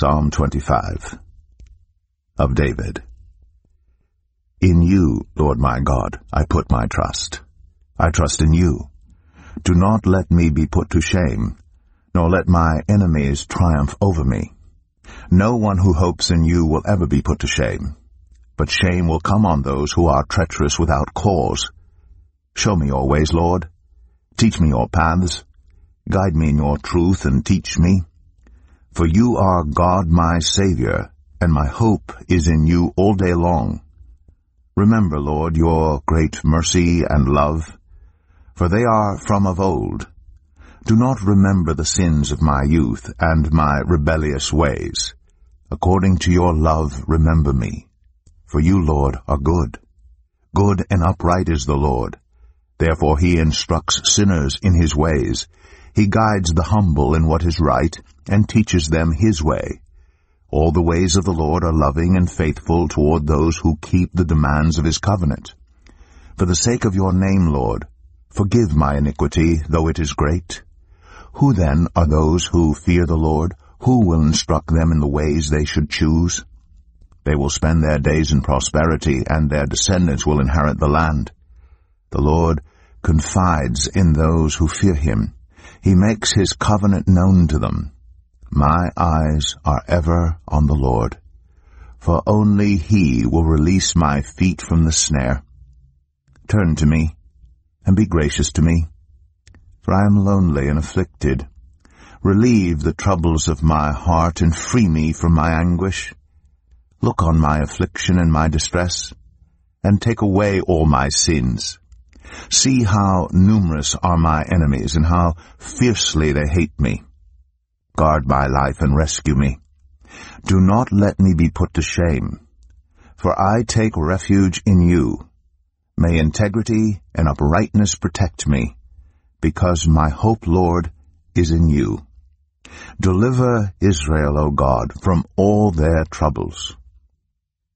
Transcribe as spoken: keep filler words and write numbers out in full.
Psalm twenty-five. Of David. In you, Lord my God, I put my trust. I trust in you. Do not let me be put to shame, nor let my enemies triumph over me. No one who hopes in you will ever be put to shame, but shame will come on those who are treacherous without cause. Show me your ways, Lord. Teach me your paths. Guide me in your truth and teach me. For you are God my Savior, and my hope is in you all day long. Remember, Lord, your great mercy and love, for they are from of old. Do not remember the sins of my youth and my rebellious ways. According to your love, remember me. For you, Lord, are good. Good and upright is the Lord. Therefore he instructs sinners in his ways. He guides the humble in what is right, and teaches them his way. All the ways of the Lord are loving and faithful toward those who keep the demands of his covenant. For the sake of your name, Lord, forgive my iniquity, though it is great. Who then are those who fear the Lord? Who will instruct them in the ways they should choose? They will spend their days in prosperity, and their descendants will inherit the land. The Lord confides in those who fear him. He makes his covenant known to them. My eyes are ever on the Lord, for only he will release my feet from the snare. Turn to me, and be gracious to me, for I am lonely and afflicted. Relieve the troubles of my heart, and free me from my anguish. Look on my affliction and my distress, and take away all my sins. See how numerous are my enemies, and how fiercely they hate me. Guard my life and rescue me. Do not let me be put to shame, for I take refuge in you. May integrity and uprightness protect me, because my hope, Lord, is in you. Deliver Israel, O God, from all their troubles.